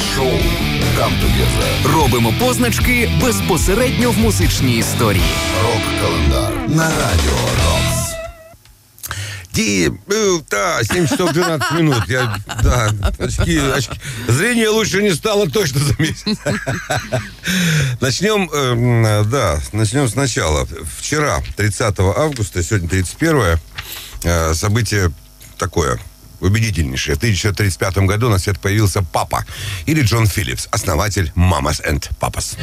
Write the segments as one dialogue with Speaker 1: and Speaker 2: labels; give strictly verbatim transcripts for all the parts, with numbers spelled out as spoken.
Speaker 1: шоу «Come Together».
Speaker 2: Робимо позначки безпосередньо в музичній історії.
Speaker 1: Рок-календар на Радіо Рокс.
Speaker 3: Ди, да, семь часов двенадцать минут. Я, да, очки, очки. Зрение лучше не стало точно за месяц. Начнем, э, да, начнем сначала. Вчера, тридцатого августа, сегодня тридцать первое, э, событие такое убедительнейшее. В тысяча девятьсот тридцать пятом году на свет появился папа, или Джон Филлипс, основатель Mamas and Papas.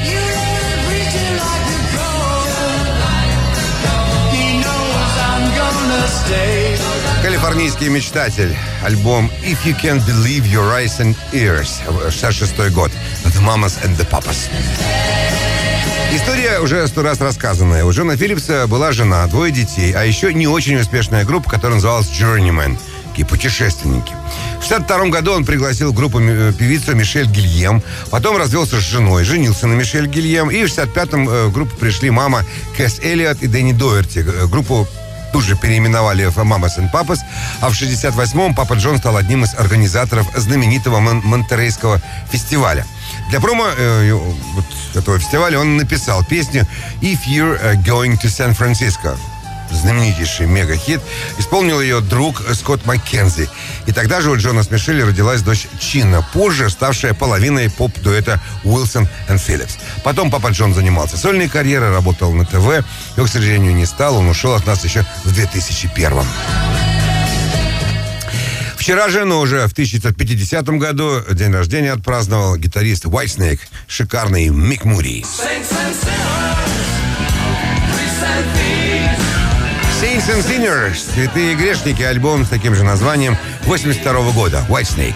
Speaker 3: Калифорнийский мечтатель. Альбом «If You Can't Believe Your Eyes and Ears», шестьдесят шестой год. The Mamas and the Papas. История уже сто раз рассказанная. У Джона Филлипса была жена, двое детей, а еще не очень успешная группа, которая называлась Journeyman. Такие путешественники. В шестьдесят втором году он пригласил в группу певицу Мишель Гильем, потом развелся с женой, женился на Мишель Гильем, и в шестьдесят пятом в группу пришли мама Кэс Эллиот и Дэнни Доерти. Группу тут же переименовали в Mamas and Papas, а в шестьдесят восьмом Папа Джон стал одним из организаторов знаменитого Мон- Монтерейского фестиваля. Для промо э, вот этого фестиваля он написал песню «If You're Going to San Francisco». Знаменитейший мега-хит. Исполнил ее друг Скотт Маккензи. И тогда же у Джона с Мишель родилась дочь Чинна, позже ставшая половиной поп-дуэта Уилсон и Филлипс. Потом Папа Джон занимался сольной карьерой, работал на ТВ. Его, к сожалению, не стал. Он ушел от нас еще в две тысячи первом. Вчера же, но уже в тысяча девятьсот пятидесятом году день рождения отпраздновал гитарист Whitesnake, шикарный Мик Муди. Saints and Sinners, «Святые грешники», альбом с таким же названием восемьдесят второго года, Whitesnake.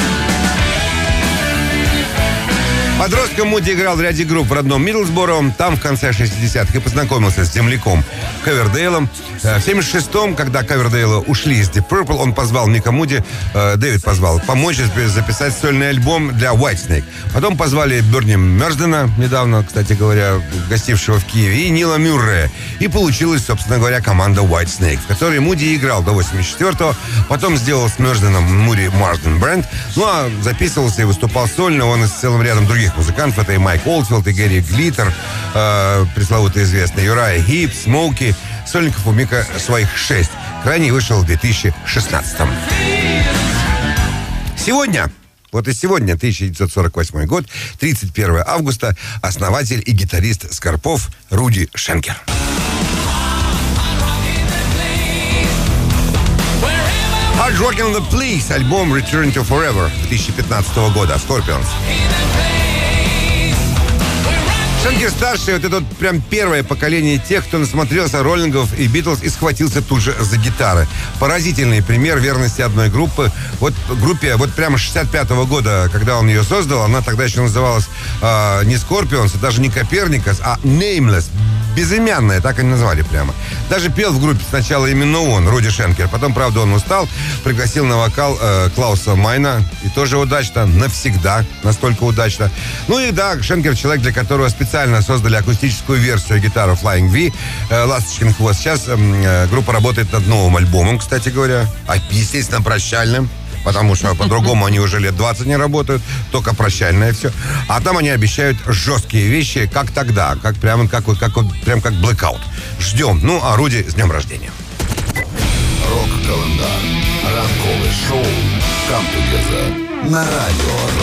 Speaker 3: Подростком Муди играл в ряде групп в родном Мидлсборо. Там в конце шестидесятых и познакомился с земляком Ковердейлом. В семьдесят шестом, когда Ковердейла ушли из Deep Purple, он позвал Мика Муди, э, Дэвид позвал, помочь записать сольный альбом для Whitesnake. Потом позвали Берни Мерсдена, недавно, кстати говоря, гостившего в Киеве, и Нила Мюррея. И получилась, собственно говоря, команда Whitesnake, в которой Муди играл до восемьдесят четвертого. Потом сделал с Мерсденом Муди Мартин Брэнд. Ну, а записывался и выступал сольно он и с целым рядом других музыкантов. Это и Майк Олдфилд, и Гэри Глиттер, э, пресловуто известный, Юрай Хип, Смоуки. Сольников у Мика своих шесть. Крайний вышел в две тысячи шестнадцатом. Сегодня, вот и сегодня, тысяча девятьсот сорок восьмой год, тридцать первого августа, основатель и гитарист Скорпов Руди Шенкер. Hard Rockin' the Police, альбом Return to Forever две тысячи пятнадцатого года, Scorpions. Шенкер старший, вот это вот прям первое поколение тех, кто насмотрелся Роллингов и Битлз и схватился тут же за гитары. Поразительный пример верности одной группы. Вот группе, вот прямо шестьдесят пятого года, когда он ее создал, она тогда еще называлась э, не Scorpions, даже не Коперникас, а Nameless. Безымянная, так они назвали прямо. Даже пел в группе сначала именно он, Руди Шенкер. Потом, правда, он устал, пригласил на вокал э, Клауса Майна. И тоже удачно, навсегда, настолько удачно. Ну и да, Шенкер человек, для которого специально создали акустическую версию гитары Flying V, э, «Ласточкин хвост». Сейчас э, группа работает над новым альбомом, кстати говоря. А, естественно, прощальным. Потому что по-другому они уже лет двадцать не работают, только прощальное все. А там они обещают жесткие вещи, как тогда, как прямо как, как, прям как Blackout. Ждем. Ну, а Руди с днем рождения.
Speaker 1: Рок-календар. Ранкове шоу «Come Together» на Радіо